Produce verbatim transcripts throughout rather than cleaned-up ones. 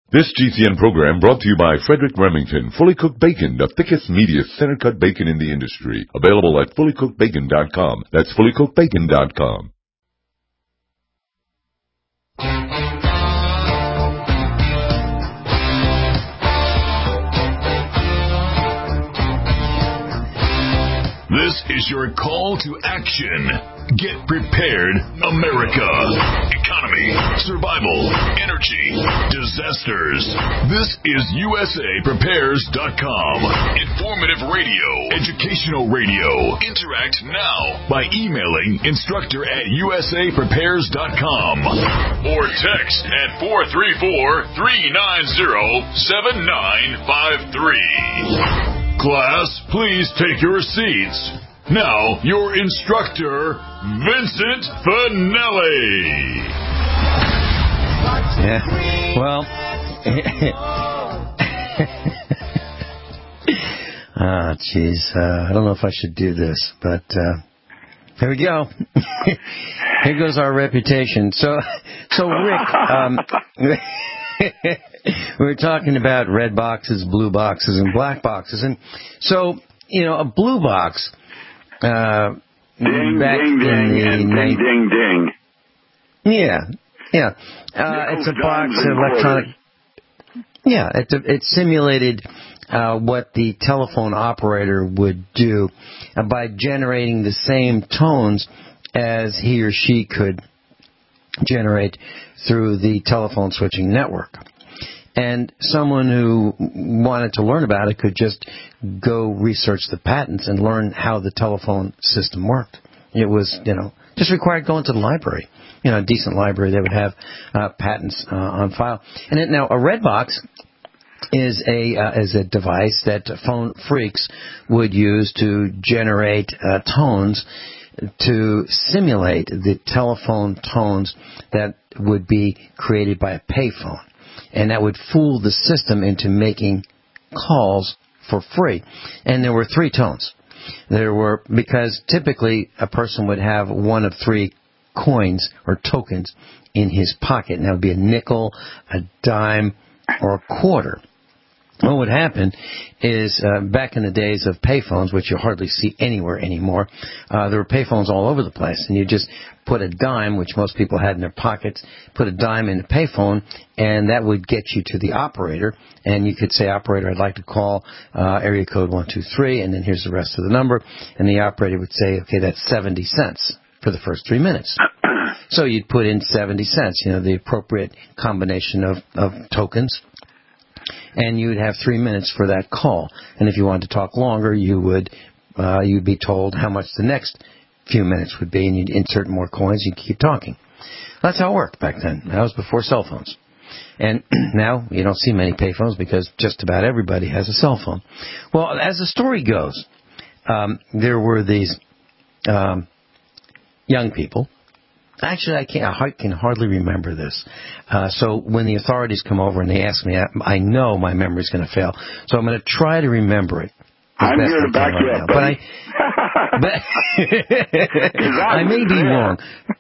This G C N program brought to you by Frederick Remington, Fully Cooked Bacon, the thickest, meatiest, center-cut bacon in the industry. Available at fully cooked bacon dot com. That's fully cooked bacon dot com. This is your call to action. Get prepared, America. Economy, survival, energy, disasters. This is U S A Prepares dot com. Informative radio, educational radio. Interact now by emailing instructor at U S A Prepares dot com or text at four three four, three nine zero, seven nine five three. Class, please take your seats. Now, your instructor, Vincent Finelli. Yeah, well, ah, oh, jeez, uh, I don't know if I should do this, but uh, here we go. Here goes our reputation. So, so Rick, um, we were talking about red boxes, blue boxes, and black boxes, and so you know, a blue box. Uh, ding, back ding, ding, in the and night- ding, ding, ding. Yeah, yeah. Uh, it's a box of electronic. Yeah, it's a, it simulated uh, what the telephone operator would do uh, by generating the same tones as he or she could generate through the telephone switching network. And someone who wanted to learn about it could just go research the patents and learn how the telephone system worked. It was, you know, just required going to the library. You know, a decent library, they would have uh, patents uh, on file. And it, now, a red box is a uh, is a device that phone freaks would use to generate uh, tones to simulate the telephone tones that would be created by a payphone. And that would fool the system into making calls for free. And there were three tones. There were, because typically a person would have one of three coins or tokens in his pocket. And that would be a nickel, a dime, or a quarter. What would happen is, uh, back in the days of payphones, which you hardly see anywhere anymore, uh, there were payphones all over the place, and you just put a dime, which most people had in their pockets, put a dime in the payphone, and that would get you to the operator, and you could say, operator, I'd like to call uh, area code one two three, and then here's the rest of the number, and the operator would say, okay, that's seventy cents for the first three minutes. So you'd put in seventy cents, you know, the appropriate combination of, of tokens, and you would have three minutes for that call. And if you wanted to talk longer, you would uh, you'd be told how much the next few minutes would be, and you'd insert more coins, you'd keep talking. That's how it worked back then. That was before cell phones. And now you don't see many payphones because just about everybody has a cell phone. Well, as the story goes, um, there were these um, young people. Actually, I can't. I can hardly remember this. Uh, so when the authorities come over and they ask me, I, I know my memory's going to fail. So I'm going to try to remember it. I'm here to back you up, buddy. But I, but I may be wrong.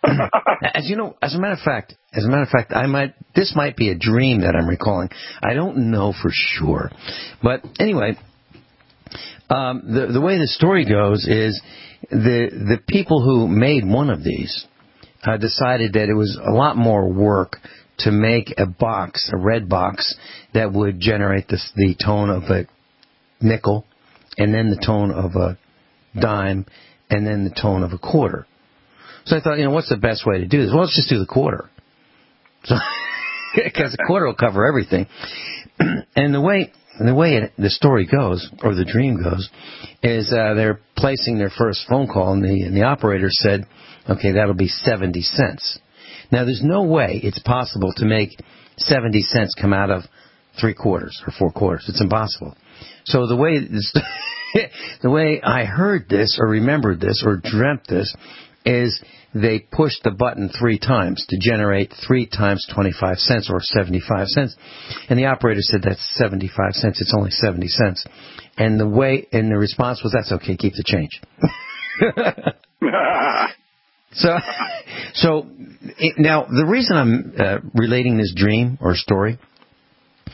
As you know, as a matter of fact, as a matter of fact, I might. This might be a dream that I'm recalling. I don't know for sure. But anyway, um, the the way the story goes is the the people who made one of these. Uh, decided that it was a lot more work to make a box, a red box, that would generate this, the tone of a nickel, and then the tone of a dime, and then the tone of a quarter. So I thought, you know, what's the best way to do this? Well, let's just do the quarter. So, because the quarter will cover everything. And the way the way it, the story goes, or the dream goes, is uh, they're placing their first phone call, and the, and the operator said, okay, that'll be seventy cents. Now, there's no way it's possible to make seventy cents come out of three quarters or four quarters. It's impossible. So the way this, the way I heard this or remembered this or dreamt this is they pushed the button three times to generate three times twenty-five cents or seventy-five cents. And the operator said, that's seventy-five cents. It's only seventy cents. And the way, and the response was, that's okay, keep the change. So, so it, now the reason I'm uh, relating this dream or story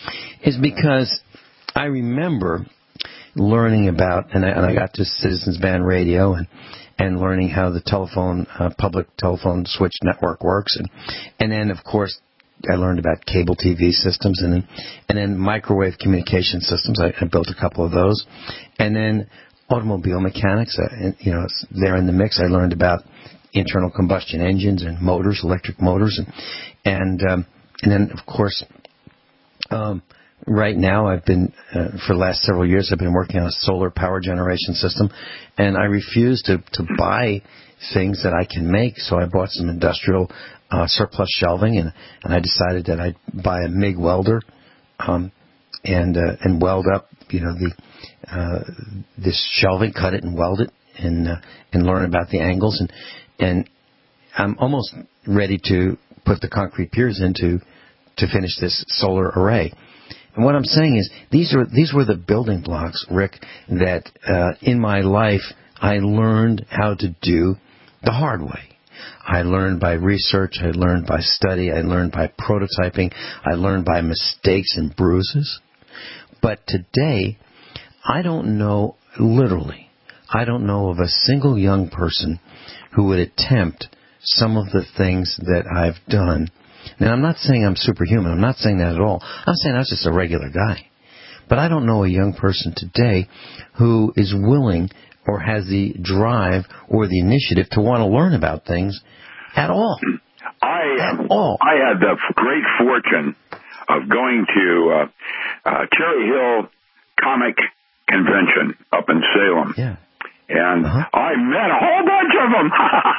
is because I remember learning about, and I, and I got to Citizens Band Radio and, and learning how the telephone, uh, public telephone switch network works. And, and then, of course, I learned about cable T V systems and then, and then microwave communication systems. I, I built a couple of those. And then automobile mechanics, uh, and, you know, there in the mix. I learned about internal combustion engines and motors, electric motors. And, and, um, and then, of course, um, right now, I've been, uh, for the last several years, I've been working on a solar power generation system, and I refuse to, to buy things that I can make, so I bought some industrial uh, surplus shelving, and, and I decided that I'd buy a MIG welder um, and uh, and weld up, you know, the uh, this shelving, cut it and weld it, and uh, and learn about the angles, and and I'm almost ready to put the concrete piers into to finish this solar array. And what I'm saying is, these are these were the building blocks, Rick, that uh, in my life I learned how to do the hard way. I learned by research, I learned by study, I learned by prototyping, I learned by mistakes and bruises. But today, I don't know, literally, I don't know of a single young person who would attempt some of the things that I've done. Now, I'm not saying I'm superhuman. I'm not saying that at all. I'm saying I was just a regular guy. But I don't know a young person today who is willing or has the drive or the initiative to want to learn about things at all. I, at all. I had the great fortune of going to uh, uh, Cherry Hill Comic Convention up in Salem. Yeah. And uh-huh. I met a whole bunch of them.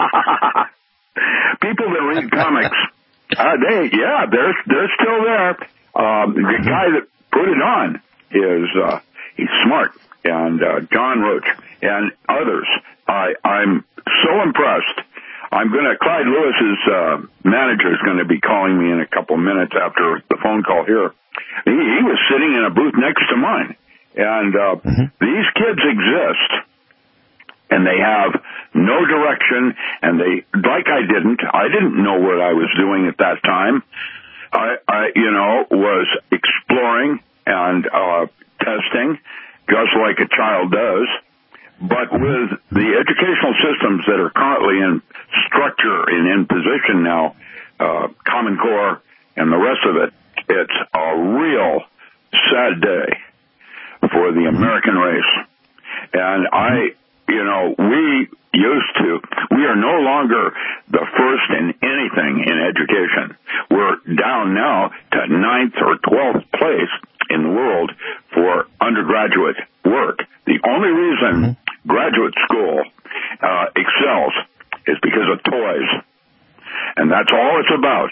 People that read comics. Uh, they, yeah, they're they're still there. Um, the guy that put it on is uh, he's smart, and uh, John Roach and others. I I'm so impressed. I'm gonna Clyde Lewis's uh, manager is going to be calling me in a couple minutes after the phone call here. He, he was sitting in a booth next to mine, and uh, mm-hmm. these kids exist. And they have no direction, and they, like I didn't, I didn't know what I was doing at that time. I, I you know, was exploring and uh, testing, just like a child does. But with the educational systems that are currently in structure and in position now, uh, Common Core and the rest of it, it's a real sad day for the American race. And I... You know, we used to, we are no longer the first in anything in education. We're down now to ninth or twelfth place in the world for undergraduate work. The only reason graduate school uh, excels is because of toys. And that's all it's about.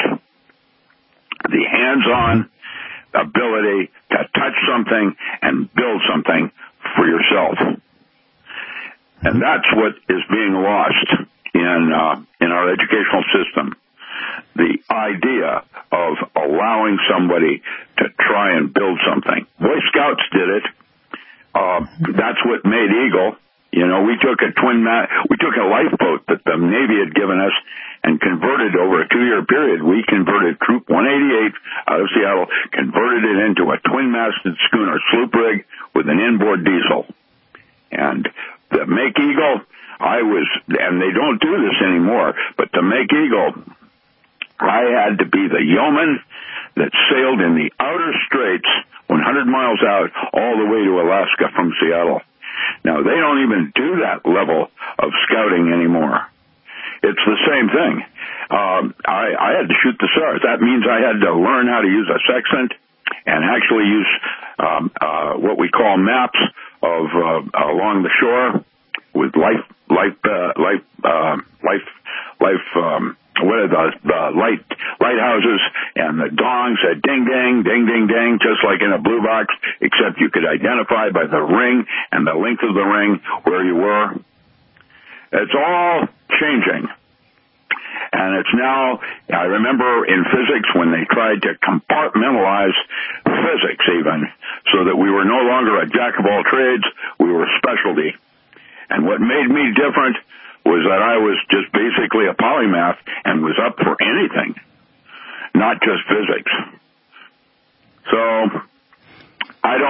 The hands-on ability to touch something and build something for yourself. And that's what is being lost in uh, in our educational system. The idea of allowing somebody to try and build something. Boy Scouts did it. Uh, that's what made Eagle. You know, we took a twin ma- we took a lifeboat that the Navy had given us and converted over a two-year period. We converted Troop one eighty-eight out of Seattle, converted it into a twin-masted schooner sloop rig with an inboard diesel. And to make Eagle, I was, and they don't do this anymore, but to make Eagle, I had to be the yeoman that sailed in the outer straits, one hundred miles out, all the way to Alaska from Seattle. Now, they don't even do that level of scouting anymore. It's the same thing. Um, I, I had to shoot the stars. That means I had to learn how to use a sextant and actually use um, uh, what we call maps of uh, along the shore with life, life, uh, life, uh, life, life. Um, what are the, the light lighthouses and the dongs? A ding, ding, ding, ding, ding, just like in a blue box, except you could identify by the ring and the length of the ring where you were. It's all changing. And it's now, I remember in physics when they tried to compartmentalize physics even, so that we were no longer a jack of all trades, we were a specialty. And what made me different was that I was just basically a polymath and was up for anything, not just physics. So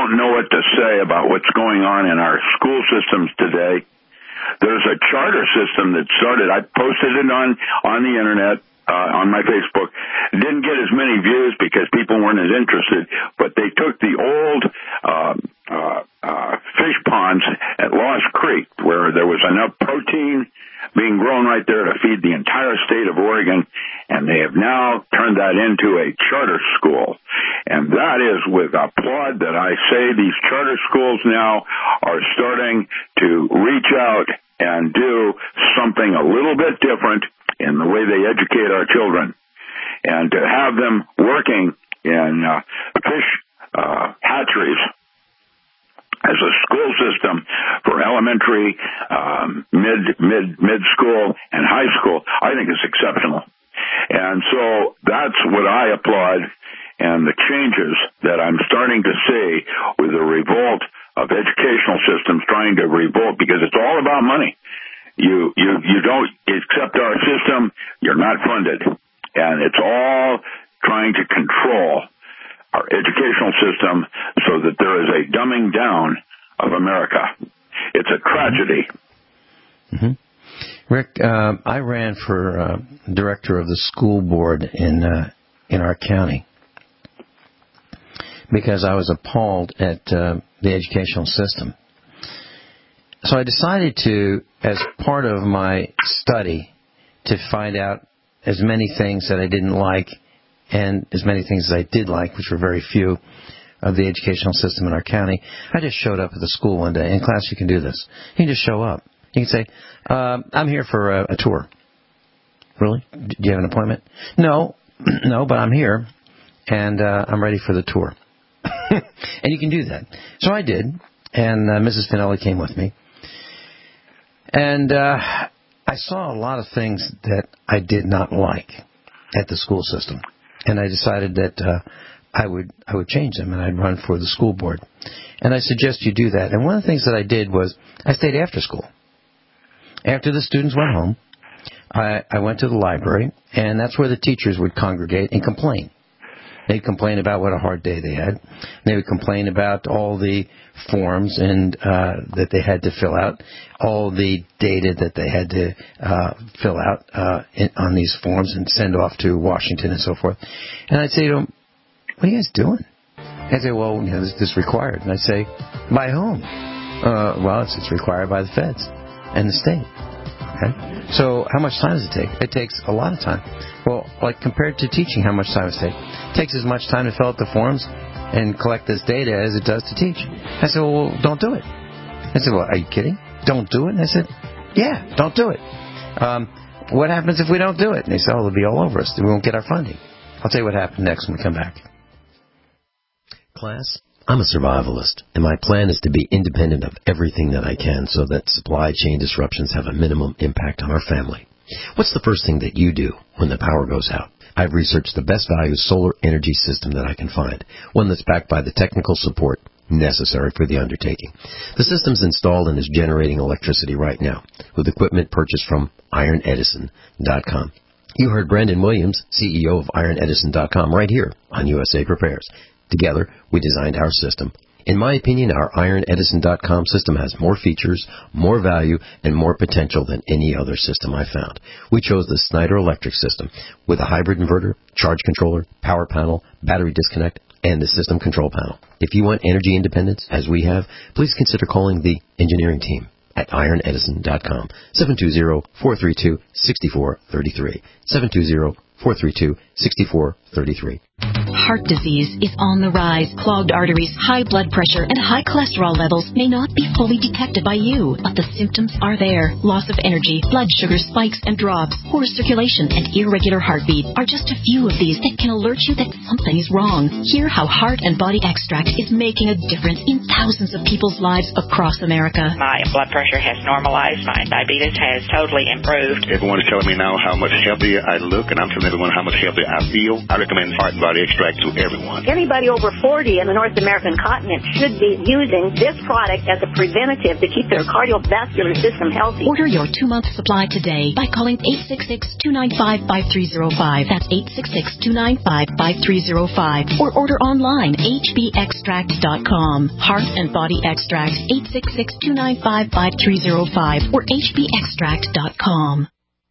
don't know what to say about what's going on in our school systems today. There's a charter system that started. I posted it on, on the internet, uh, on my Facebook. Didn't get as many views because people weren't as interested, but they took the old, uh, uh, uh, fish ponds at Lost Creek where there was enough protein being grown right there to feed the entire state of Oregon, and they have now turned that into a charter school. And that is with applaud that I say these charter schools now are starting to reach out and do something a little bit different in the way they educate our children. And to have them working in uh, fish uh, hatcheries as a school system for elementary, um, mid, mid, mid school, and high school, I think is exceptional. And so that's what I applaud, and the changes that I'm starting to see with the revolt of educational systems trying to revolt, because it's all about money. You, you, you don't accept our system, you're not funded. And it's all trying to control our educational system so that there is a dumbing down of America. It's a tragedy. Mm-hmm. Rick, uh, I ran for uh, director of the school board in uh, in our county because I was appalled at uh, the educational system. So I decided to, as part of my study, to find out as many things that I didn't like and as many things as I did like, which were very few, of the educational system in our county. I just showed up at the school one day. In class, you can do this. You can just show up. You can say, uh, I'm here for a, a tour. Really? Do you have an appointment? No. No, but I'm here, and uh, I'm ready for the tour. And you can do that. So I did, and uh, Missus Finelli came with me. And uh, I saw a lot of things that I did not like at the school system. And I decided that uh, I would I would change them, and I'd run for the school board. And I suggest you do that. And one of the things that I did was I stayed after school. After the students went home, I, I went to the library, and that's where the teachers would congregate and complain. They'd complain about what a hard day they had. They would complain about all the forms and uh, that they had to fill out, all the data that they had to uh, fill out uh, in, on these forms and send off to Washington and so forth. And I'd say to them, what are you guys doing? I'd say, well, you know, this, this is required. And I'd say, by whom? Uh, well, it's, it's required by the feds and the state. Okay? So how much time does it take? It takes a lot of time. Well, like compared to teaching, how much time does it take? It takes as much time to fill out the forms and collect this data as it does to teach. I said, well, don't do it. I said, well, are you kidding? Don't do it? And I said, yeah, don't do it. Um, what happens if we don't do it? And they said, oh, it'll be all over us. We won't get our funding. I'll tell you what happened next when we come back. Class, I'm a survivalist, and my plan is to be independent of everything that I can so that supply chain disruptions have a minimum impact on our family. What's the first thing that you do when the power goes out? I've researched the best value solar energy system that I can find, one that's backed by the technical support necessary for the undertaking. The system's installed and is generating electricity right now with equipment purchased from iron edison dot com. You heard Brandon Williams, C E O of iron edison dot com, right here on U S A Prepares. Together, we designed our system. In my opinion, our iron edison dot com system has more features, more value, and more potential than any other system I found. We chose the Snyder Electric system with a hybrid inverter, charge controller, power panel, battery disconnect, and the system control panel. If you want energy independence, as we have, please consider calling the engineering team at iron edison dot com, seven two zero, four three two, six four three three, seven two zero, four three two, six four three three. Heart disease is on the rise. Clogged arteries, high blood pressure, and high cholesterol levels may not be fully detected by you, but the symptoms are there. Loss of energy, blood sugar spikes and drops, poor circulation, and irregular heartbeat are just a few of these that can alert you that something is wrong. Hear how Heart and Body Extract is making a difference in thousands of people's lives across America. My blood pressure has normalized. My diabetes has totally improved. Everyone is telling me now how much healthier I look, and I'm telling everyone how much healthier I feel. I recommend Heart and Body Extract to everyone. Anybody over forty in the North American continent should be using this product as a preventative to keep their cardiovascular system healthy. Order your two-month supply today by calling eight six six, two nine five, five three zero five. That's eight six six, two nine five, five three zero five. Or order online, h b extract dot com. Heart and Body Extract, eight six six, two nine five, five three zero five or h b extract dot com.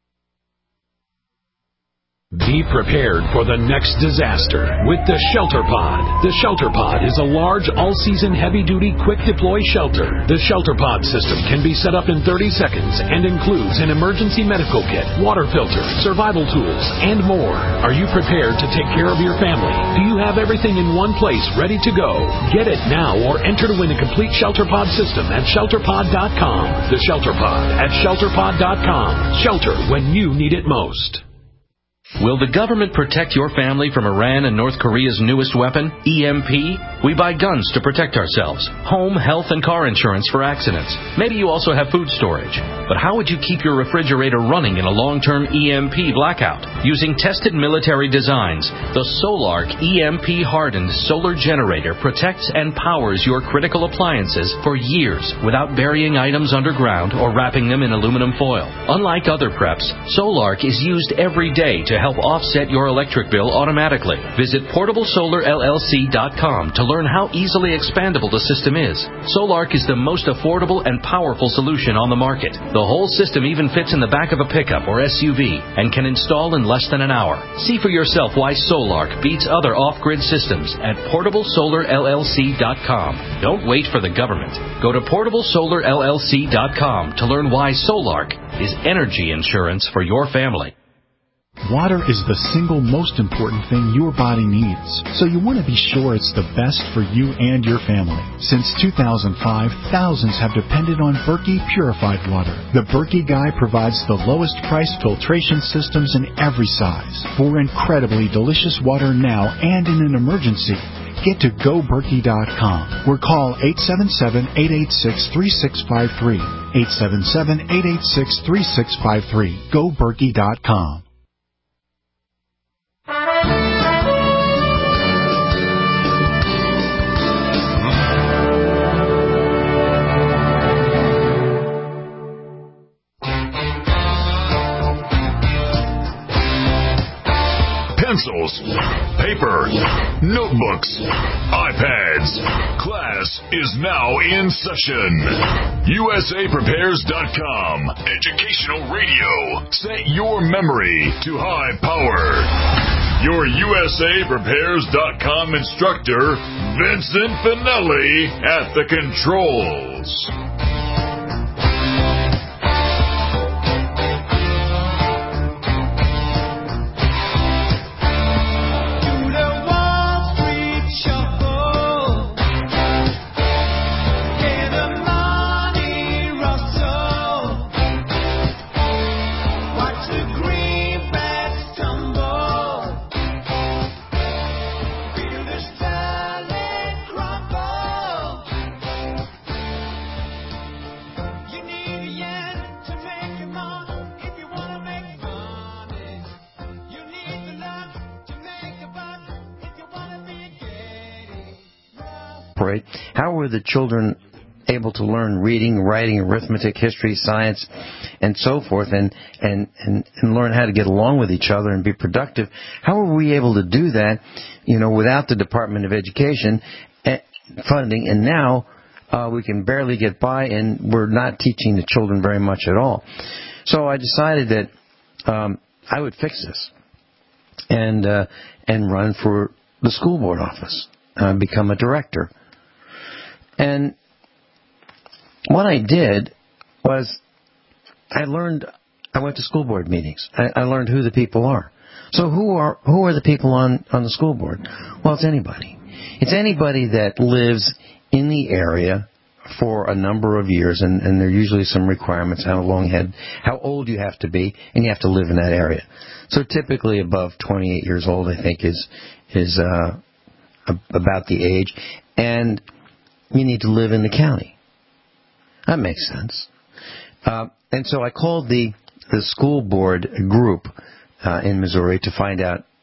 Be prepared for the next disaster with the Shelter Pod. The Shelter Pod is a large, all-season, heavy-duty, quick-deploy shelter. The Shelter Pod system can be set up in thirty seconds and includes an emergency medical kit, water filter, survival tools, and more. Are you prepared to take care of your family? Do you have everything in one place ready to go? Get it now or enter to win a complete Shelter Pod system at shelter pod dot com. The Shelter Pod at shelter pod dot com. Shelter when you need it most. Will the government protect your family from Iran and North Korea's newest weapon, E M P? We buy guns to protect ourselves, home, health, and car insurance for accidents. Maybe you also have food storage. But how would you keep your refrigerator running in a long-term E M P blackout? Using tested military designs, the Solark E M P-hardened solar generator protects and powers your critical appliances for years without burying items underground or wrapping them in aluminum foil. Unlike other preps, Solark is used every day to help offset your electric bill automatically. Visit portable solar L L C dot com to learn how easily expandable the system is. Solark is the most affordable and powerful solution on the market. The whole system even fits in the back of a pickup or S U V and can install in less than an hour. See for yourself why Solark beats other off-grid systems at portable solar L L C dot com. Don't wait for the government. Go to portable solar L L C dot com to learn why Solark is energy insurance for your family. Water is the single most important thing your body needs, so you want to be sure it's the best for you and your family. Since two thousand five, thousands have depended on Berkey purified water. The Berkey Guy provides the lowest price filtration systems in every size for incredibly delicious water now and in an emergency. Get to go berkey dot com or call eight seven seven, eight eight six, three six five three. eight seven seven, eight eight six, three six five three. go berkey dot com. Pencils, paper, notebooks, iPads. Class is now in session. U S A Prepares dot com. Educational radio. Set your memory to high power. Your U S A Prepares dot com instructor, Vincent Finelli, at the controls. How were the children able to learn reading, writing, arithmetic, history, science, and so forth, and, and, and, and learn how to get along with each other and be productive? How were we able to do that, you know, without the Department of Education funding? And now uh, we can barely get by, and we're not teaching the children very much at all. So I decided that um, I would fix this and uh, and run for the school board office, uh, become a director. And what I did was I learned, I went to school board meetings. I, I learned who the people are. So who are who are the people on, on the school board? Well, it's anybody. It's anybody that lives in the area for a number of years, and, and there are usually some requirements, how long had, how old you have to be, and you have to live in that area. So typically above twenty-eight years old, I think, is, is uh, about the age. And you need to live in the county. That makes sense. Uh, and so I called the the school board group uh, in Missouri to find out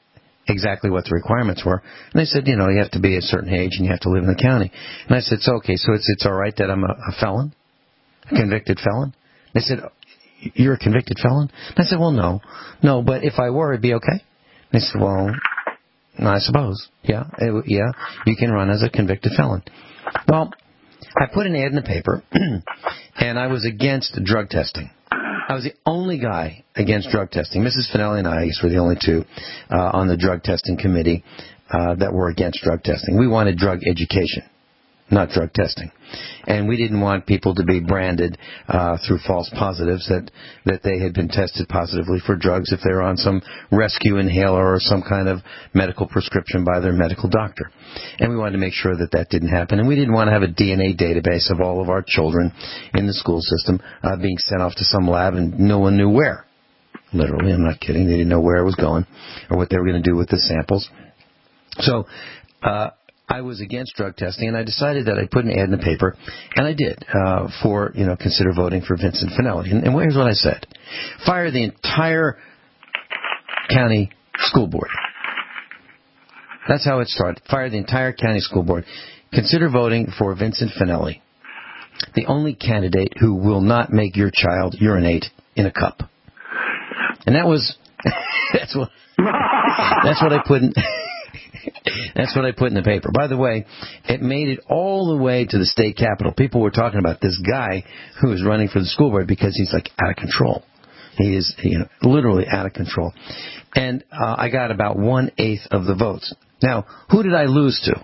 exactly what the requirements were. And they said, you know, you have to be a certain age and you have to live in the county. And I said, so, okay, so it's it's all right that I'm a, a felon, a convicted felon? They said, you're a convicted felon? And I said, well, no. No, but if I were, it'd be okay? And they said, well, I suppose. Yeah, it, yeah, you can run as a convicted felon. Well, I put an ad in the paper, and I was against drug testing. I was the only guy against drug testing. Missus Finelli and I, I guess, were the only two uh, on the drug testing committee uh, that were against drug testing. We wanted drug education, not drug testing. And we didn't want people to be branded uh, through false positives that, that they had been tested positively for drugs if they were on some rescue inhaler or some kind of medical prescription by their medical doctor. And we wanted to make sure that that didn't happen. And we didn't want to have a D N A database of all of our children in the school system uh, being sent off to some lab and no one knew where. Literally, I'm not kidding. They didn't know where it was going or what they were going to do with the samples. So, uh, I was against drug testing, and I decided that I'd put an ad in the paper, and I did, uh, for, you know, consider voting for Vincent Finelli. And, and here's what I said. Fire the entire county school board. That's how it started. Fire the entire county school board. Consider voting for Vincent Finelli, the only candidate who will not make your child urinate in a cup. And that was, that's what, that's what I put in... That's what I put in the paper. By the way, it made it all the way to the state capitol. People were talking about this guy who is running for the school board because he's like out of control. He is, you know, literally out of control. And uh, I got about one-eighth of the votes. Now, who did I lose to?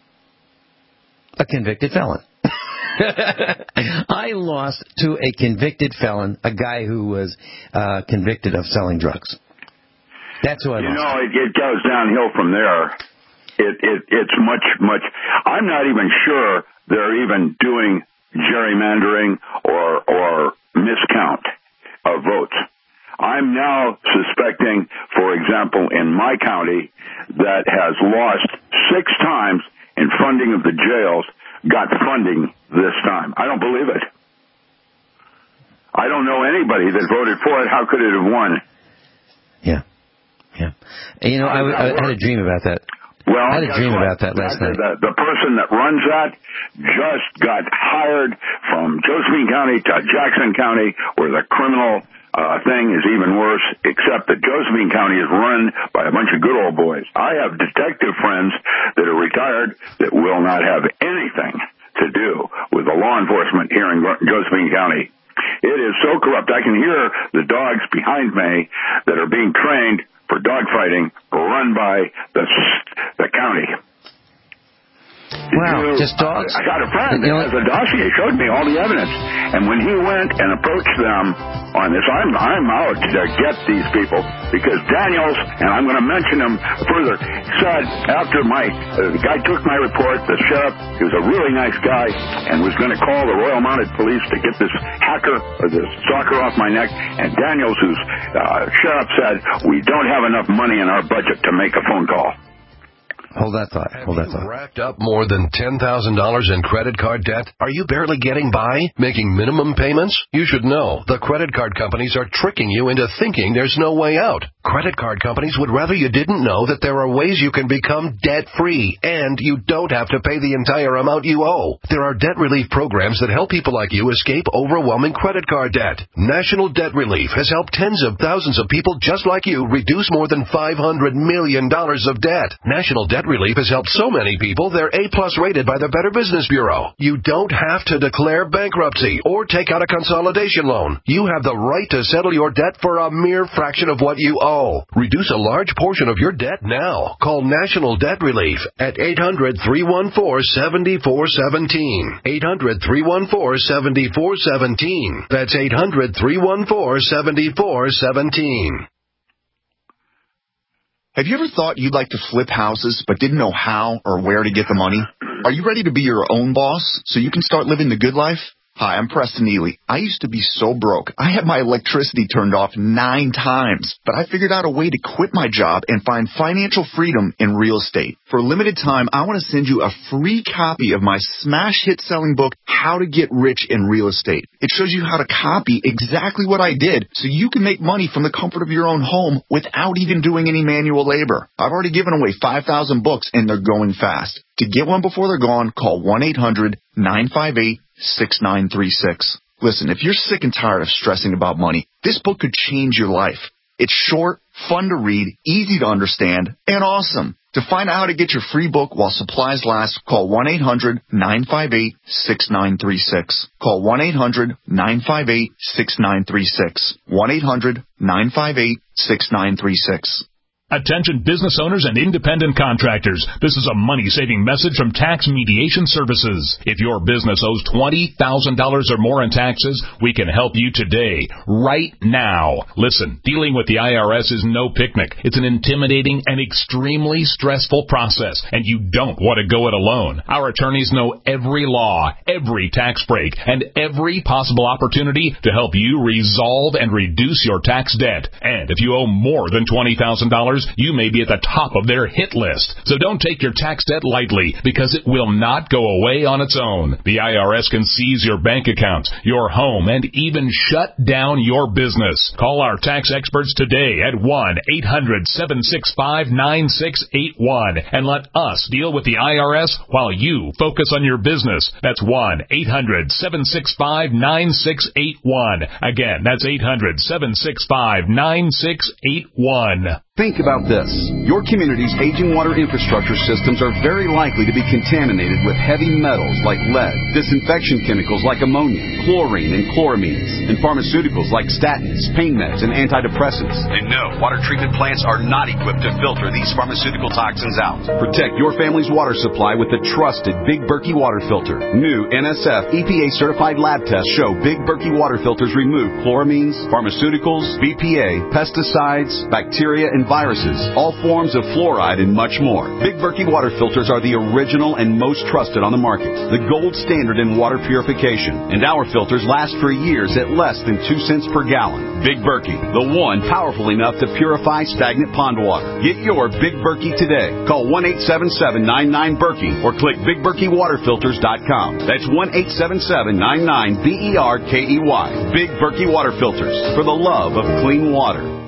A convicted felon. I lost to a convicted felon, a guy who was uh, convicted of selling drugs. That's who I lost. You know, it, it goes downhill from there. It, it, it's much, much... I'm not even sure they're even doing gerrymandering or, or miscount of votes. I'm now suspecting, for example, in my county, that has lost six times in funding of the jails, got funding this time. I don't believe it. I don't know anybody that voted for it. How could it have won? Yeah. Yeah. You know, I, I, I had a dream about that. Well, I had a dream what? about that last the, night. The, the person that runs that just got hired from Josephine County to Jackson County, where the criminal uh, thing is even worse, except that Josephine County is run by a bunch of good old boys. I have detective friends that are retired that will not have anything to do with the law enforcement here in Josephine County. It is so corrupt. I can hear the dogs behind me that are being trained for dogfighting run by the the county. Wow, you, just dogs? I got a friend that has a dossier, showed me all the evidence. And when he went and approached them on this, I'm I'm out to get these people because Daniels, and I'm going to mention him further, said after my, uh, the guy took my report, the sheriff, he was a really nice guy, and was going to call the Royal Mounted Police to get this hacker, or this stalker off my neck. And Daniels, who's uh, sheriff, said, we don't have enough money in our budget to make a phone call. Hold that thought. Hold that thought. Racked up more than ten thousand dollars in credit card debt? Are you barely getting by, making minimum payments? You should know the credit card companies are tricking you into thinking there's no way out. Credit card companies would rather you didn't know that there are ways you can become debt-free, and you don't have to pay the entire amount you owe. There are debt relief programs that help people like you escape overwhelming credit card debt. National Debt Relief has helped tens of thousands of people just like you reduce more than five hundred million dollars of debt. National Debt Relief has helped so many people they're A-plus rated by the Better Business Bureau. You don't have to declare bankruptcy or take out a consolidation loan. You have the right to settle your debt for a mere fraction of what you owe. Reduce a large portion of your debt now. Call National Debt Relief at eight hundred, three one four, seven four one seven. eight hundred, three one four, seven four one seven. That's eight hundred, three one four, seven four one seven. Have you ever thought you'd like to flip houses but didn't know how or where to get the money? Are you ready to be your own boss so you can start living the good life? Hi, I'm Preston Neely. I used to be so broke. I had my electricity turned off nine times, but I figured out a way to quit my job and find financial freedom in real estate. For a limited time, I want to send you a free copy of my smash hit selling book, How to Get Rich in Real Estate. It shows you how to copy exactly what I did so you can make money from the comfort of your own home without even doing any manual labor. I've already given away five thousand books and they're going fast. To get one before they're gone, call one eight hundred nine five eight six nine three six. Listen, if you're sick and tired of stressing about money, this book could change your life. It's short, fun to read, easy to understand, and awesome. To find out how to get your free book while supplies last, call one eight hundred nine five eight six nine three six. Call one eight hundred nine five eight six nine three six. one eight hundred nine five eight six nine three six. Attention business owners and independent contractors. This is a money-saving message from Tax Mediation Services. If your business owes twenty thousand dollars or more in taxes, we can help you today, right now. Listen, dealing with the I R S is no picnic. It's an intimidating and extremely stressful process, and you don't want to go it alone. Our attorneys know every law, every tax break, and every possible opportunity to help you resolve and reduce your tax debt. And if you owe more than twenty thousand dollars, you may be at the top of their hit list. So don't take your tax debt lightly, because it will not go away on its own. The I R S can seize your bank accounts, your home, and even shut down your business. Call our tax experts today at one eight hundred seven six five nine six eight one and let us deal with the I R S while you focus on your business. That's one eight hundred seven six five nine six eight one. Again, that's eight hundred seven six five nine six eight one. Think about this. Your community's aging water infrastructure systems are very likely to be contaminated with heavy metals like lead, disinfection chemicals like ammonia, chlorine and chloramines, and pharmaceuticals like statins, pain meds, and antidepressants. And no, water treatment plants are not equipped to filter these pharmaceutical toxins out. Protect your family's water supply with the trusted Big Berkey water filter. New N S F E P A-certified lab tests show Big Berkey water filters remove chloramines, pharmaceuticals, B P A, pesticides, bacteria, and viruses, all forms of fluoride, and much more. Big Berkey water filters are the original and most trusted on the market, the gold standard in water purification, and our filters last for years at less than two cents per gallon. Big Berkey, the one powerful enough to purify stagnant pond water. Get your Big Berkey today. Call one eight seven seven nine nine Berkey or click big berkey water filters dot com. That's one eight seven seven nine nine B E R K E Y. Big Berkey water filters, for the love of clean water.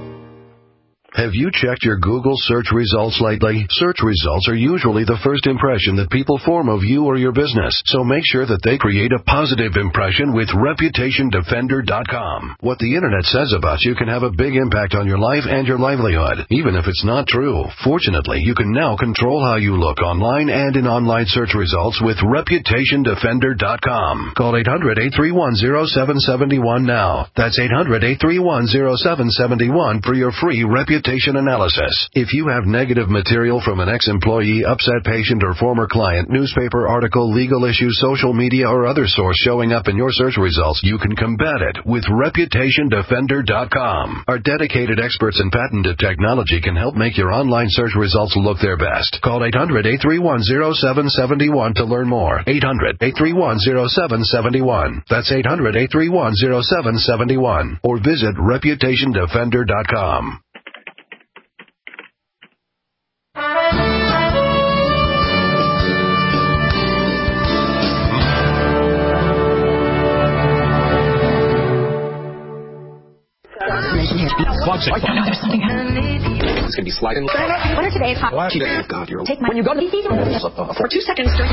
Have you checked your Google search results lately? Search results are usually the first impression that people form of you or your business, so make sure that they create a positive impression with reputation defender dot com. What the internet says about you can have a big impact on your life and your livelihood, even if it's not true. Fortunately, you can now control how you look online and in online search results with reputation defender dot com. Call eight hundred eight three one zero seven seven one now. That's eight hundred eight three one zero seven seven one for your free reputation analysis. If you have negative material from an ex-employee, upset patient, or former client, newspaper article, legal issue, social media, or other source showing up in your search results, you can combat it with reputation defender dot com. Our dedicated experts in patented technology can help make your online search results look their best. Call eight hundred eight three one zero seven seven one to learn more. eight hundred eight three one zero seven seven one. That's eight hundred eight three one zero seven seven one. Or visit reputation defender dot com. It's going to be sliding. What are today's hot? Oh, God, you're Take my, when you go to the for two seconds during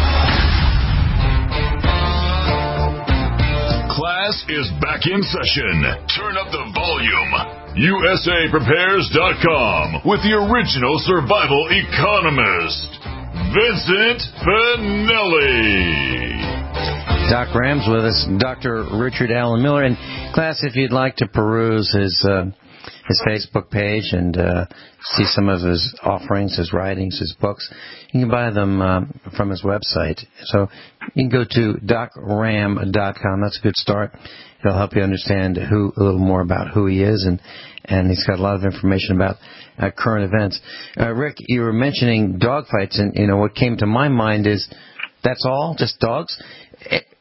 Class is back in session. Turn up the volume. U S A Prepares dot com with the original survival economist, Vincent Finelli. Doc Ram's with us, Doctor Richard Allen Miller. And class, if you'd like to peruse his uh, his Facebook page and uh, see some of his offerings, his writings, his books, you can buy them uh, from his website. So you can go to doc ram dot com. That's a good start. It'll help you understand who a little more about who he is, and and he's got a lot of information about uh, current events. Uh, Rick, you were mentioning dog fights, and you know what came to my mind is that's all, just dogs.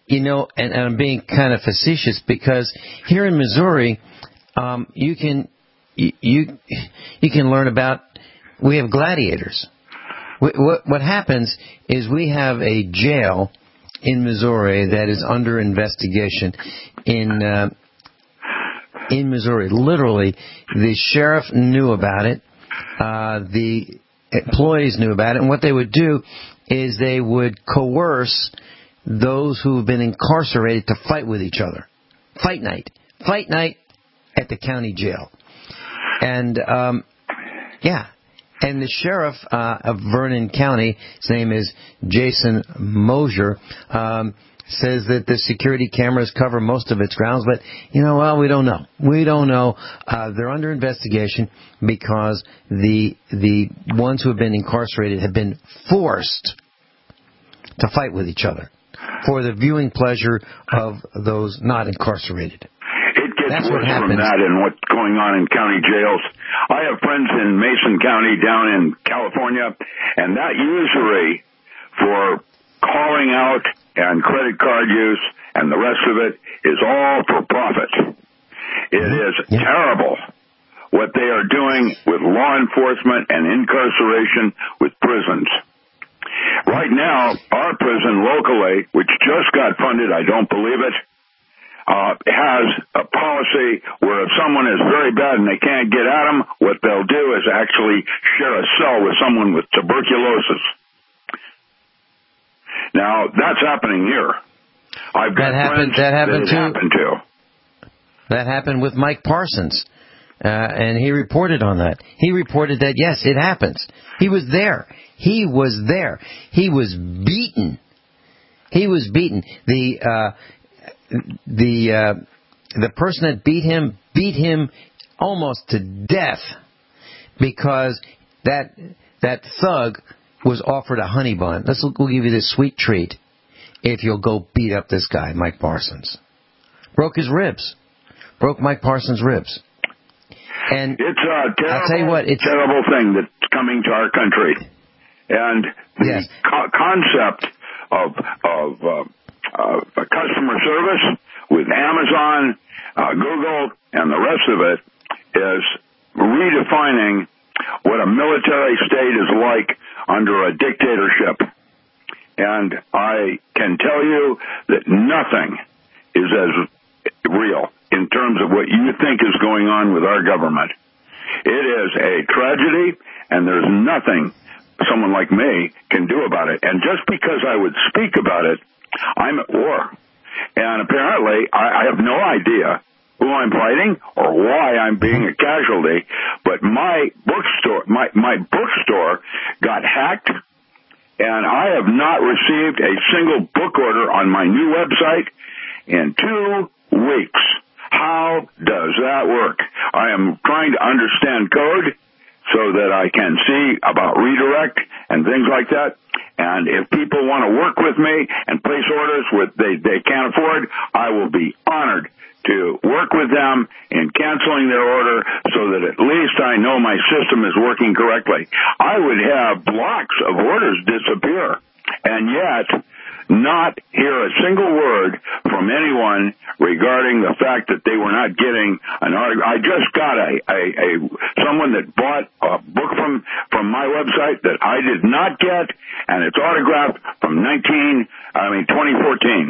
you know, and, and I'm being kind of facetious because here in Missouri, um, you can you, you you can learn about. We have gladiators. What what happens is we have a jail in Missouri that is under investigation in uh, in Missouri. Literally, the sheriff knew about it. Uh, the employees knew about it, and what they would do is they would coerce those who have been incarcerated to fight with each other. Fight night. Fight night at the county jail. And, um, yeah. And the sheriff uh, of Vernon County, his name is Jason Mosier, um, says that the security cameras cover most of its grounds, but, you know, well, we don't know. We don't know. Uh, they're under investigation because the the ones who have been incarcerated have been forced to fight with each other for the viewing pleasure of those not incarcerated. It gets That's worse what happens. from that and what's going on in county jails. I have friends in Mason County down in California, and that usury for calling out and credit card use and the rest of it is all for profit. It is yeah. terrible what they are doing with law enforcement and incarceration with prisons. Right now, our prison locally, which just got funded, I don't believe it, uh, has a policy where if someone is very bad and they can't get at them, what they'll do is actually share a cell with someone with tuberculosis. Now, that's happening here. I've got that happened, friends that happened that it too. happened to. That happened with Mike Parsons, uh, and he reported on that. He reported that, yes, it happens. He was there. He was there. He was beaten. He was beaten. The uh, the uh, the person that beat him beat him almost to death because that that thug was offered a honey bun. Let's we'll give you this sweet treat if you'll go beat up this guy, Mike Parsons. Broke his ribs. Broke Mike Parsons' ribs. And it's a terrible, I'll tell you what, it's terrible thing that's coming to our country. And the yes. co- concept of of uh, uh, customer service with Amazon, uh, Google, and the rest of it is redefining what a military state is like under a dictatorship. And I can tell you that nothing is as real in terms of what you think is going on with our government. It is a tragedy, and there's nothing someone like me can do about it. And just because I would speak about it, I'm at war. And apparently, I, I have no idea who I'm fighting or why I'm being a casualty, but my bookstore, my, my bookstore got hacked, and I have not received a single book order on my new website in two weeks. How does that work? I am trying to understand code so that I can see about redirect and things like that. And if people want to work with me and place orders with they, they can't afford, I will be honored to work with them in canceling their order so that at least I know my system is working correctly. I would have blocks of orders disappear, and yet not hear a single word from anyone regarding the fact that they were not getting an article. I just got a, a, a someone that bought a book from, from my website that I did not get, and it's autographed from nineteen, I mean, twenty fourteen.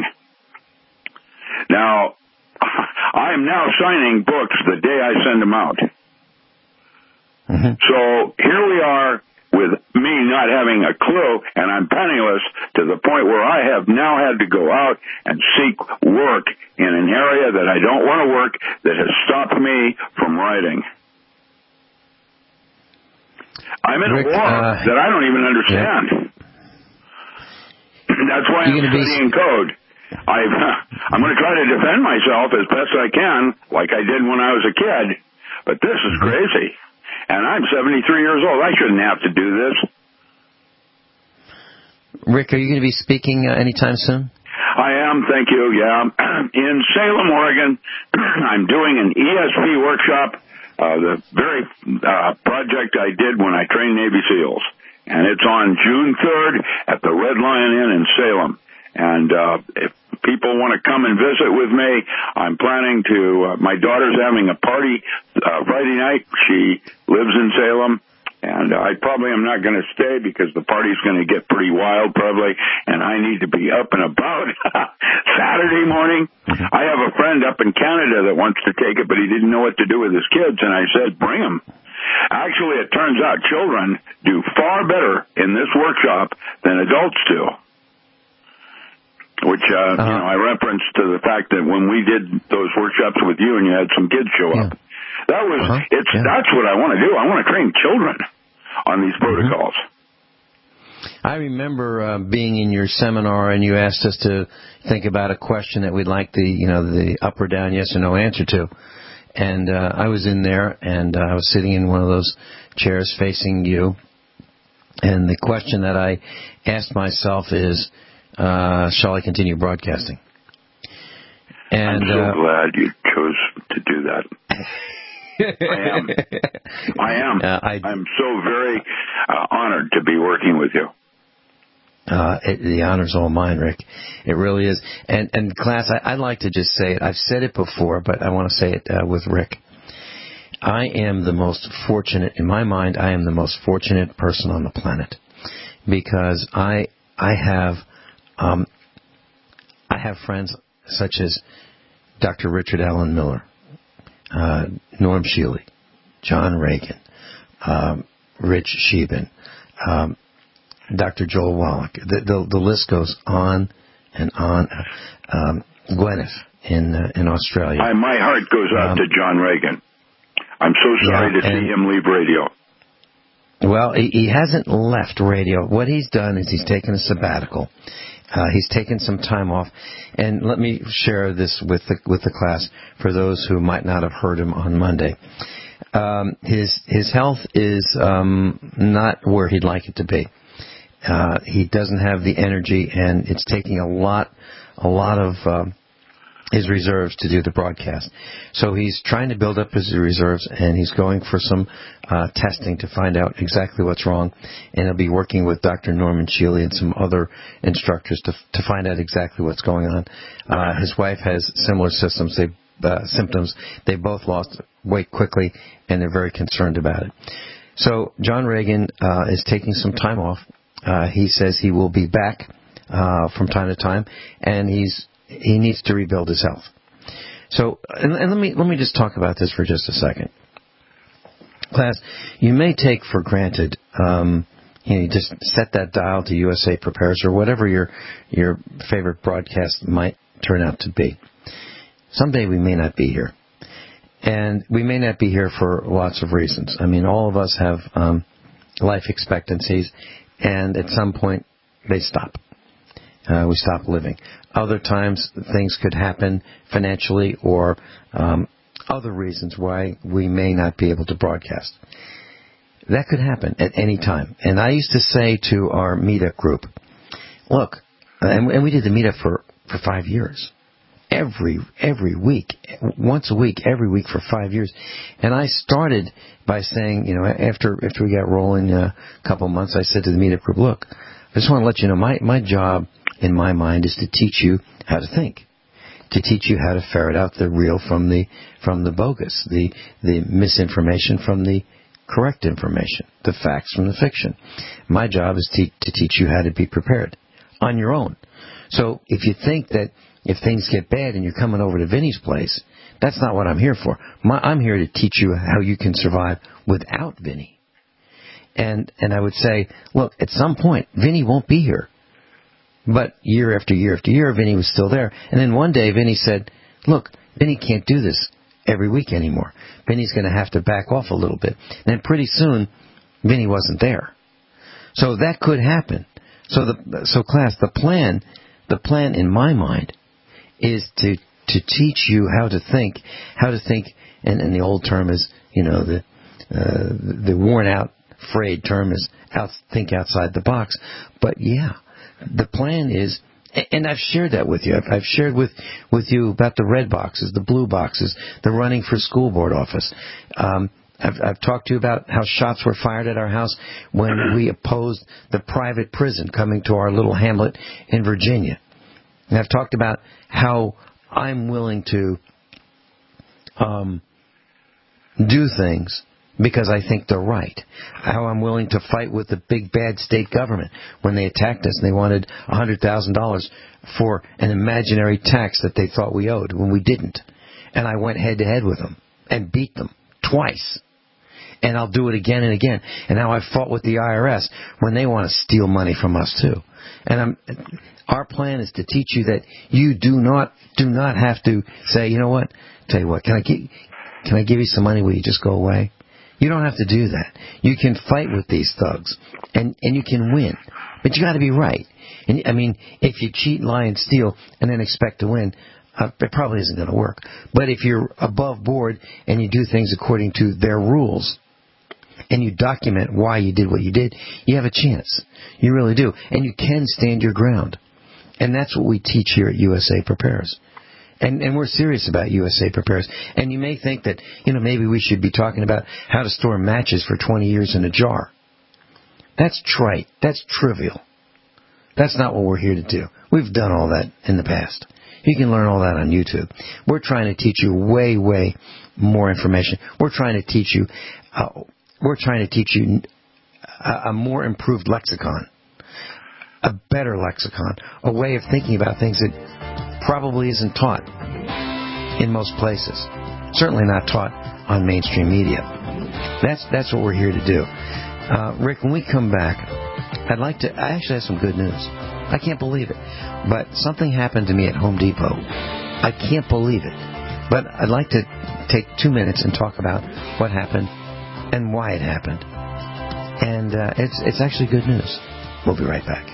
Now, I am now signing books the day I send them out. Mm-hmm. So here we are with me not having a clue, and I'm penniless to the point where I have now had to go out and seek work in an area that I don't want to work that has stopped me from writing. I'm in Rick, a war uh, that I don't even understand. Yeah. That's why I'm studying be... code. I've, I'm going to try to defend myself as best I can, like I did when I was a kid, but this is crazy. And I'm seventy-three years old. I shouldn't have to do this. Rick, are you going to be speaking uh, anytime soon? I am, thank you, yeah. In Salem, Oregon, I'm doing an E S P workshop, uh, the very uh, project I did when I trained Navy SEALs. And it's on June third at the Red Lion Inn in Salem. And uh, if people want to come and visit with me, I'm planning to, uh, my daughter's having a party uh, Friday night. She lives in Salem. And I probably am not going to stay because the party's going to get pretty wild probably, and I need to be up and about Saturday morning. I have a friend up in Canada that wants to take it, but he didn't know what to do with his kids, and I said, bring them. Actually, it turns out children do far better in this workshop than adults do. Which, uh, uh-huh. you know, I referenced to the fact that when we did those workshops with you and you had some kids show yeah. up, that was, uh-huh. it's, yeah. that's what I want to do. I want to train children on these protocols. I remember uh, being in your seminar and you asked us to think about a question that we'd like the, you know, the up or down, yes or no answer to. And uh, I was in there and uh, I was sitting in one of those chairs facing you. And the question that I asked myself is, uh, shall I continue broadcasting? And, I'm so uh, glad you chose to do that. I am. I am. Uh, I, I'm so very uh, honored to be working with you. Uh, it, the honor's all mine, Rick. It really is. And, and class, I, I'd like to just say it. I've said it before, but I want to say it uh, with Rick. I am the most fortunate, in my mind, I am the most fortunate person on the planet because I I have um, I have friends such as Doctor Richard Allen Miller, uh, Norm Shealy, John Reagan, um, Rich Sheben, um, Doctor Joel Wallach. The, the, the list goes on and on. Um, Gwyneth in uh, in Australia. I, my heart goes out um, to John Reagan. I'm so sorry yeah, to see him leave radio. Well, he, he hasn't left radio. What he's done is he's taken a sabbatical. Uh, he's taken some time off. And let me share this with the, with the class for those who might not have heard him on Monday. Um, his his health is um, not where he'd like it to be. Uh, he doesn't have the energy, and it's taking a lot, a lot of um, his reserves to do the broadcast. So he's trying to build up his reserves, and he's going for some uh, testing to find out exactly what's wrong. And he'll be working with Doctor Norman Shealy and some other instructors to to find out exactly what's going on. Uh, his wife has similar systems. They uh, symptoms. They both lost weight quickly, and they're very concerned about it. So John Reagan uh, is taking some time off. Uh, he says he will be back uh, from time to time, and he's he needs to rebuild his health. So, and, and let me let me just talk about this for just a second, class. You may take for granted, um, you know, you just set that dial to U S A Prepares or whatever your your favorite broadcast might turn out to be. Someday we may not be here, and we may not be here for lots of reasons. I mean, all of us have um, life expectancies. And at some point, they stop. Uh, we stop living. Other times, things could happen financially or um, other reasons why we may not be able to broadcast. That could happen at any time. And I used to say to our meetup group, look, and, and we did the meetup for, for five years. Every every week, once a week, every week for five years. And I started by saying, you know, after after we got rolling a couple of months, I said to the meetup group, look, I just want to let you know, my, my job in my mind is to teach you how to think, to teach you how to ferret out the real from the from the bogus, the the misinformation from the correct information, the facts from the fiction. My job is to, to teach you how to be prepared on your own. So if you think that if things get bad and you're coming over to Vinny's place, that's not what I'm here for. My, I'm here to teach you how you can survive without Vinny. And and I would say, look, at some point, Vinny won't be here. But year after year after year, Vinny was still there. And then one day, Vinny said, look, Vinny can't do this every week anymore. Vinny's going to have to back off a little bit. And then pretty soon, Vinny wasn't there. So that could happen. So the so class, the plan, the plan in my mind is to to teach you how to think, how to think, and, and the old term is, you know, the uh, the worn out, frayed term is out, think outside the box. But yeah, the plan is, and I've shared that with you. I've, I've shared with, with you about the red boxes, the blue boxes, the running for school board office. Um, I've, I've talked to you about how shots were fired at our house when we opposed the private prison coming to our little hamlet in Virginia. And I've talked about how I'm willing to um, do things because I think they're right. How I'm willing to fight with the big bad state government when they attacked us and they wanted one hundred thousand dollars for an imaginary tax that they thought we owed when we didn't. And I went head to head with them and beat them twice. And I'll do it again and again. And now I've fought with the I R S when they want to steal money from us too. And I'm, our plan is to teach you that you do not do not have to say, you know what? Tell you what, can I give, can I give you some money? Will you just go away? You don't have to do that. You can fight with these thugs, and and you can win, but you got to be right. And I mean, if you cheat, lie, and steal, and then expect to win, uh, it probably isn't going to work. But if you're above board and you do things according to their rules, and you document why you did what you did, you have a chance. You really do. And you can stand your ground. And that's what we teach here at U S A Prepares. And, and we're serious about U S A Prepares. And you may think that, you know, maybe we should be talking about how to store matches for twenty years in a jar. That's trite. That's trivial. That's not what we're here to do. We've done all that in the past. You can learn all that on YouTube. We're trying to teach you way, way more information. We're trying to teach you... Uh, We're trying to teach you a, a more improved lexicon, a better lexicon, a way of thinking about things that probably isn't taught in most places. Certainly not taught on mainstream media. That's that's what we're here to do. Uh, Rick, when we come back, I'd like to... I actually have some good news. I can't believe it. But something happened to me at Home Depot. I can't believe it. But I'd like to take two minutes and talk about what happened and why it happened. And uh, it's it's actually good news. We'll be right back.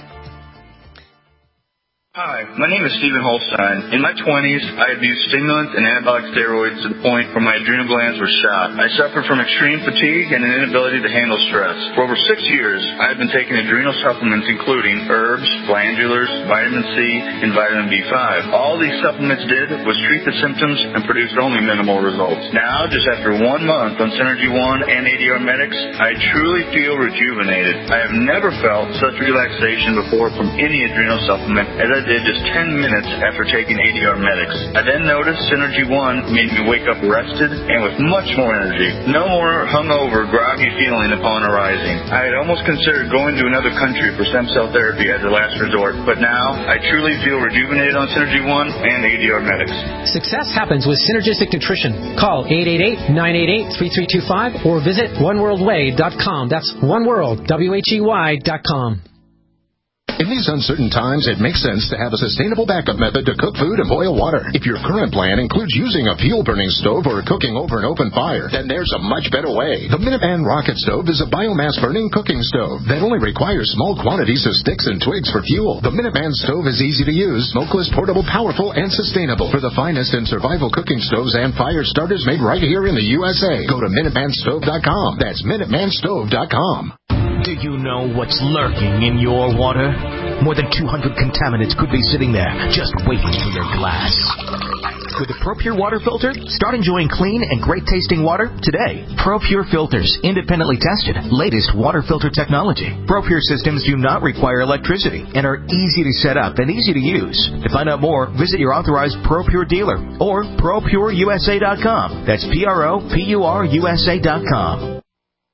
Hi, my name is Stephen Holstein. In my twenties, I abused stimulants and anabolic steroids to the point where my adrenal glands were shot. I suffered from extreme fatigue and an inability to handle stress. For over six years, I have been taking adrenal supplements including herbs, glandulars, vitamin C, and vitamin B five. All these supplements did was treat the symptoms and produced only minimal results. Now, just after one month on Synergy One and A D R Medics, I truly feel rejuvenated. I have never felt such relaxation before from any adrenal supplement as I did just ten minutes after taking A D R Medics. I then noticed Synergy One made me wake up rested and with much more energy. No more hungover, groggy feeling upon arising. I had almost considered going to another country for stem cell therapy as a last resort, but now I truly feel rejuvenated on Synergy One and A D R Medics. Success happens with Synergistic Nutrition. Call eight eight eight, nine eight eight, three three two five or visit one world way dot com. That's oneworld, W H E Y dot com. In these uncertain times, it makes sense to have a sustainable backup method to cook food and boil water. If your current plan includes using a fuel-burning stove or cooking over an open fire, then there's a much better way. The Minuteman Rocket Stove is a biomass-burning cooking stove that only requires small quantities of sticks and twigs for fuel. The Minuteman Stove is easy to use, smokeless, portable, powerful, and sustainable. For the finest in survival cooking stoves and fire starters made right here in the U S A, go to Minuteman Stove dot com. That's Minuteman Stove dot com. Do you know what's lurking in your water? More than two hundred contaminants could be sitting there, just waiting for your glass. With the ProPure water filter, start enjoying clean and great-tasting water today. ProPure filters, independently tested, latest water filter technology. ProPure systems do not require electricity and are easy to set up and easy to use. To find out more, visit your authorized ProPure dealer or Pro Pure U S A dot com. That's P R O P U R U S A dot com.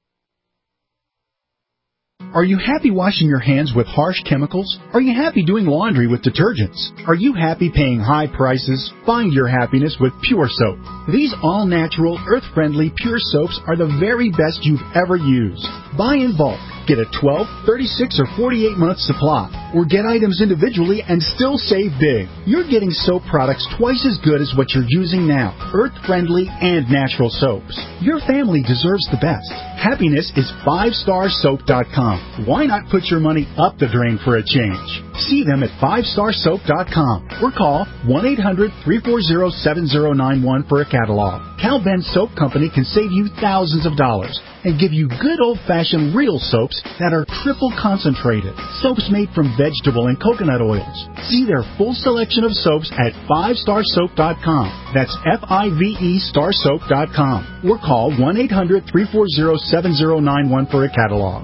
Are you happy washing your hands with harsh chemicals? Are you happy doing laundry with detergents? Are you happy paying high prices? Find your happiness with Pure Soap. These all-natural, earth-friendly Pure Soaps are the very best you've ever used. Buy in bulk. Get a twelve, thirty-six, or forty-eight month supply, or get items individually and still save big. You're getting soap products twice as good as what you're using now, earth-friendly and natural soaps. Your family deserves the best. Happiness is five star soap dot com. Why not put your money up the drain for a change? See them at five star soap dot com or call one eight hundred, three four zero, seven zero nine one for a catalog. Cal Ben Soap Company can save you thousands of dollars and give you good old-fashioned real soaps that are triple concentrated. Soaps made from vegetable and coconut oils. See their full selection of soaps at five star soap dot com. That's F I V E star soap dot com. Or call one eight hundred, three four zero, seven zero nine one for a catalog.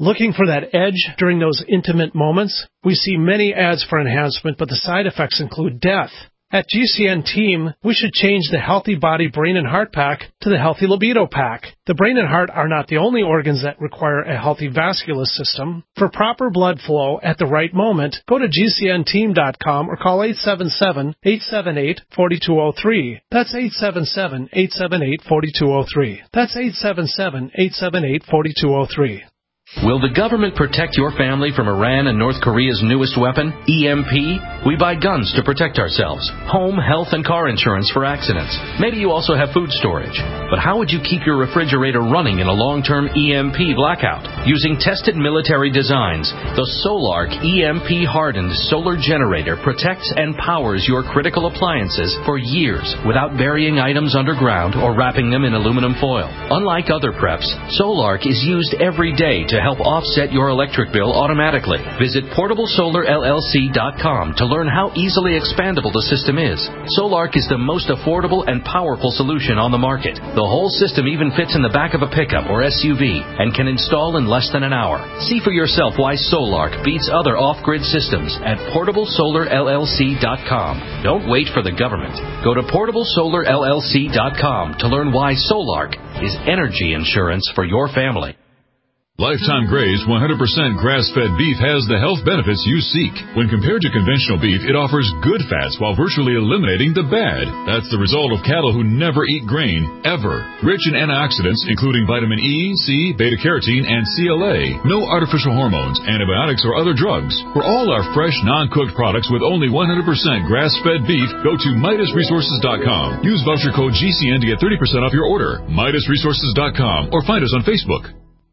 Looking for that edge during those intimate moments? We see many ads for enhancement, but the side effects include death. At G C N Team, we should change the Healthy Body Brain and Heart Pack to the Healthy Libido Pack. The brain and heart are not the only organs that require a healthy vascular system. For proper blood flow at the right moment, go to G C N team dot com or call eight seven seven, eight seven eight, four two zero three. That's eight seven seven, eight seven eight, four two zero three. That's eight seven seven, eight seven eight, four two zero three. Will the government protect your family from Iran and North Korea's newest weapon, E M P? We buy guns to protect ourselves, home, health, and car insurance for accidents. Maybe you also have food storage. But how would you keep your refrigerator running in a long-term E M P blackout? Using tested military designs, the Solark E M P-hardened solar generator protects and powers your critical appliances for years without burying items underground or wrapping them in aluminum foil. Unlike other preps, Solark is used every day to help offset your electric bill automatically. Visit portable solar L L C dot com to learn how easily expandable the system is. Solark is the most affordable and powerful solution on the market. The whole system even fits in the back of a pickup or S U V and can install in less than an hour. See for yourself why Solark beats other off-grid systems at portable solar L L C dot com. Don't wait for the government. Go to portable solar L L C dot com to learn why Solark is energy insurance for your family. Lifetime Graze one hundred percent grass-fed beef has the health benefits you seek. When compared to conventional beef, it offers good fats while virtually eliminating the bad. That's the result of cattle who never eat grain, ever. Rich in antioxidants, including vitamin E, C, beta-carotene, and C L A. No artificial hormones, antibiotics, or other drugs. For all our fresh, non-cooked products with only one hundred percent grass-fed beef, go to Midas Resources dot com. Use voucher code G C N to get thirty percent off your order. Midas Resources dot com or find us on Facebook.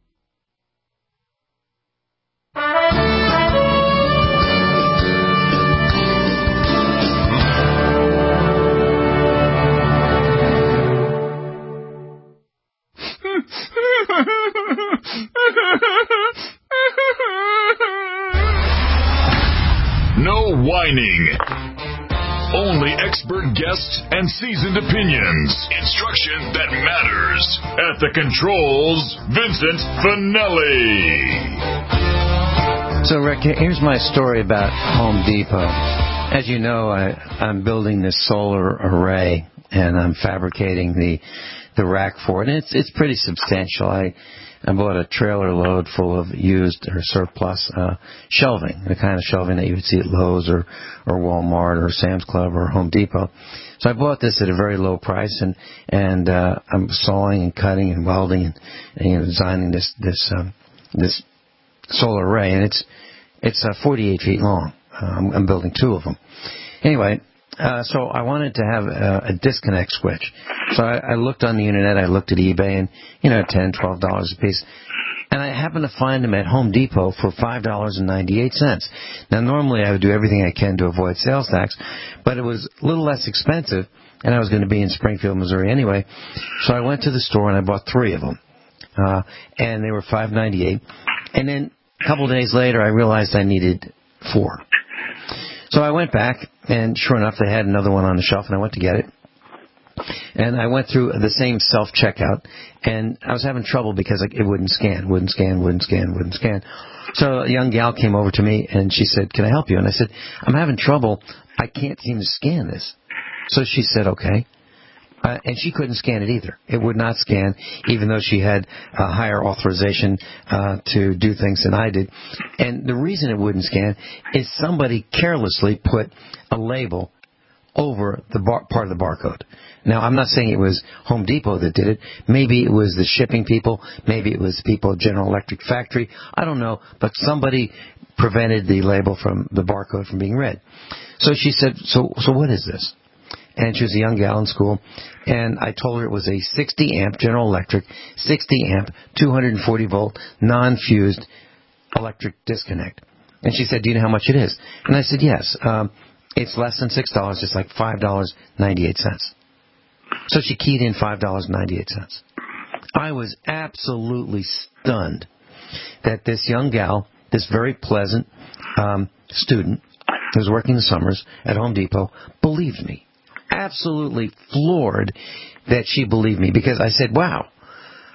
No whining. Only expert guests and seasoned opinions. Instruction that matters. At the controls, Vincent Finelli. So, Rick, here's my story about Home Depot. As you know, I, I'm building this solar array, and I'm fabricating the the rack for it. And it's it's pretty substantial. I I bought a trailer load full of used or surplus uh, shelving, the kind of shelving that you would see at Lowe's or, or Walmart or Sam's Club or Home Depot. So I bought this at a very low price, and and uh, I'm sawing and cutting and welding and, and you know, designing this this um, this solar array, and it's it's uh, forty-eight feet long. Uh, I'm, I'm building two of them. Anyway. Uh, so I wanted to have a, a disconnect switch. So I, I looked on the internet, I looked at eBay, and, you know, ten dollars, twelve dollars a piece. And I happened to find them at Home Depot for five dollars and ninety-eight cents. Now, normally I would do everything I can to avoid sales tax, but it was a little less expensive, and I was going to be in Springfield, Missouri anyway. So I went to the store and I bought three of them. Uh, and they were five dollars and ninety-eight cents. And then a couple of days later, I realized I needed four. So I went back, and sure enough, they had another one on the shelf, and I went to get it. And I went through the same self-checkout, and I was having trouble because it wouldn't scan, wouldn't scan, wouldn't scan, wouldn't scan. So a young gal came over to me, and she said, "Can I help you?" And I said, "I'm having trouble. I can't seem to scan this." So she said, "Okay." Uh, and she couldn't scan it either. It would not scan, even though she had a higher authorization uh, to do things than I did. And the reason it wouldn't scan is somebody carelessly put a label over the bar- part of the barcode. Now, I'm not saying it was Home Depot that did it. Maybe it was the shipping people. Maybe it was the people at General Electric factory. I don't know. But somebody prevented the label from the barcode from being read. So she said, so, so what is this? And she was a young gal in school, and I told her it was a sixty amp General Electric, sixty amp, two hundred forty volt, non-fused electric disconnect. And she said, "Do you know how much it is?" And I said, "Yes. Um, it's less than six dollars, just like five dollars and ninety-eight cents. So she keyed in five dollars and ninety-eight cents. I was absolutely stunned that this young gal, this very pleasant um, student who was working the summers at Home Depot, believed me. Absolutely floored that she believed me, because I said, "Wow,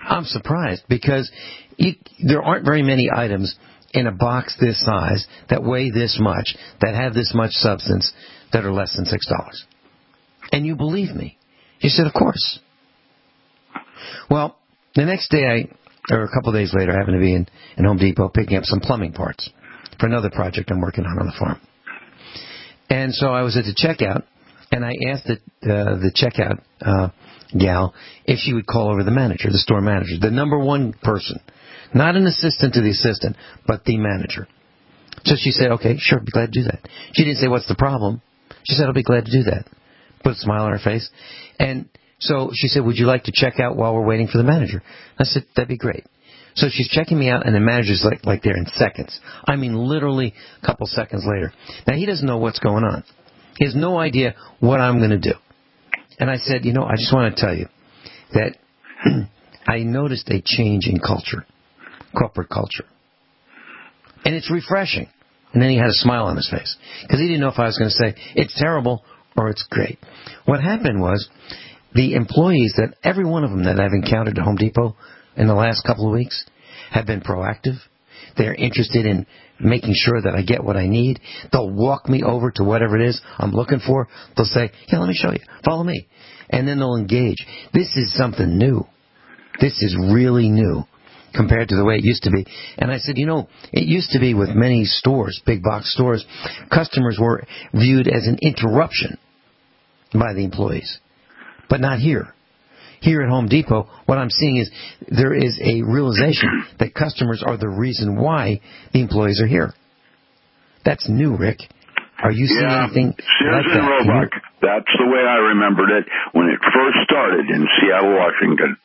I'm surprised because you, there aren't very many items in a box this size that weigh this much, that have this much substance, that are less than six dollars. And you believe me. She said, of course. Well, the next day, I, or a couple of days later, I happened to be in, in Home Depot picking up some plumbing parts for another project I'm working on on the farm. And so I was at the checkout, and I asked the, uh, the checkout uh, gal if she would call over the manager, the store manager, the number one person. Not an assistant to the assistant, but the manager. So she said, okay, sure, be glad to do that. She didn't say, what's the problem? She said, I'll be glad to do that. Put a smile on her face. And so she said, would you like to check out while we're waiting for the manager? I said, that'd be great. So she's checking me out, and the manager's like, like there in seconds. I mean, literally a couple seconds later. Now, he doesn't know what's going on. He has no idea what I'm going to do. And I said, you know, I just want to tell you that I noticed a change in culture, corporate culture. And it's refreshing. And then he had a smile on his face because he didn't know if I was going to say, it's terrible or it's great. What happened was the employees, that every one of them that I've encountered at Home Depot in the last couple of weeks have been proactive. They're interested in making sure that I get what I need. They'll walk me over to whatever it is I'm looking for. They'll say, yeah, let me show you. Follow me. And then they'll engage. This is something new. This is really new compared to the way it used to be. And I said, you know, it used to be with many stores, big box stores, customers were viewed as an interruption by the employees. But not here. Here at Home Depot, what I'm seeing is there is a realization that customers are the reason why the employees are here. That's new, Rick. Are you seeing yeah, anything Sears like and that? Roebuck. That's the way I remembered it when it first started in Seattle, Washington.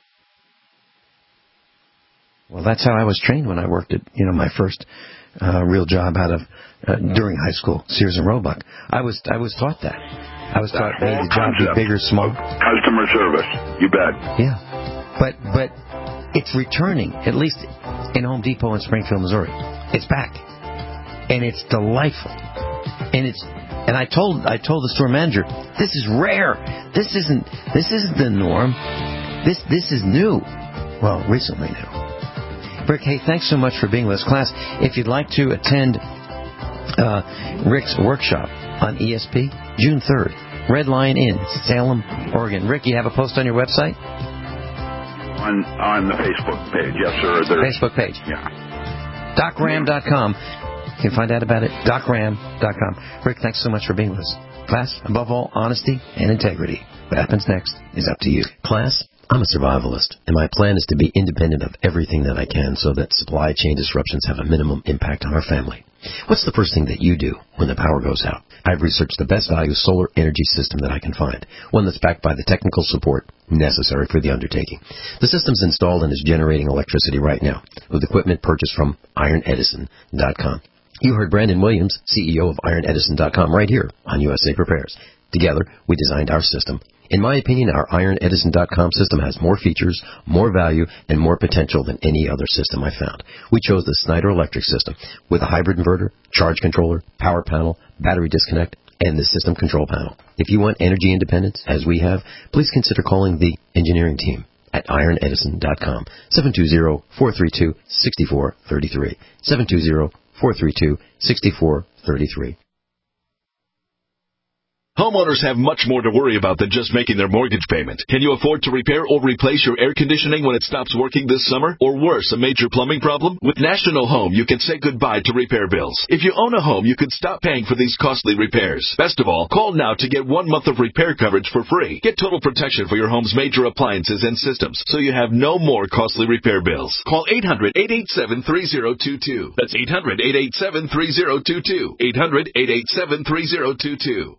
Well, that's how I was trained when I worked at, you know, my first uh, real job out of uh, during high school, Sears and Roebuck. I was I was taught that. I was taught made the job be bigger, small. Customer service, you bet. Yeah, but but it's returning, at least in Home Depot in Springfield, Missouri. It's back, and it's delightful. And it's and I told I told the store manager, this is rare. This isn't this isn't the norm. This this is new. Well, recently new. Rick, hey, thanks so much for being with us, class. If you'd like to attend uh, Rick's workshop on E S P, June third, Red Lion Inn, Salem, Oregon. Rick, you have a post on your website? On on the Facebook page, yes, sir. There's, Facebook page. Yeah. Doc Ram dot com. You can find out about it, Doc Ram dot com. Rick, thanks so much for being with us. Class, above all, honesty and integrity. What happens next is up to you. Class, I'm a survivalist, and my plan is to be independent of everything that I can so that supply chain disruptions have a minimum impact on our family. What's the first thing that you do when the power goes out? I've researched the best value solar energy system that I can find, one that's backed by the technical support necessary for the undertaking. The system's installed and is generating electricity right now with equipment purchased from Iron Edison dot com. You heard Brandon Williams, C E O of Iron Edison dot com, right here on U S A Prepares. Together, we designed our system. In my opinion, our Iron Edison dot com system has more features, more value, and more potential than any other system I found. We chose the Snyder Electric system with a hybrid inverter, charge controller, power panel, battery disconnect, and the system control panel. If you want energy independence, as we have, please consider calling the engineering team at Iron Edison dot com, seven two zero, four three two, six four three three, seven two zero, four three two, six four three three. Homeowners have much more to worry about than just making their mortgage payment. Can you afford to repair or replace your air conditioning when it stops working this summer? Or worse, a major plumbing problem? With National Home, you can say goodbye to repair bills. If you own a home, you can stop paying for these costly repairs. Best of all, call now to get one month of repair coverage for free. Get total protection for your home's major appliances and systems, so you have no more costly repair bills. Call eight hundred, eight eight seven, three zero two two. That's eight hundred, eight eight seven, three zero two two. eight hundred, eight eight seven, three zero two two.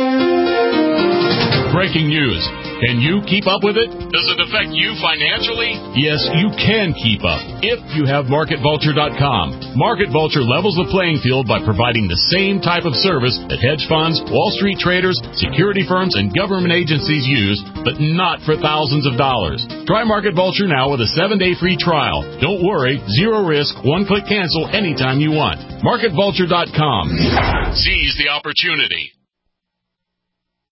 Breaking news. Can you keep up with it? Does it affect you financially? Yes, you can keep up if you have Market Vulture dot com. Market Vulture levels the playing field by providing the same type of service that hedge funds, Wall Street traders, security firms, and government agencies use, but not for thousands of dollars. Try Market Vulture now with a seven-day free trial. Don't worry, zero risk, one-click cancel anytime you want. Market Vulture dot com. Seize the opportunity.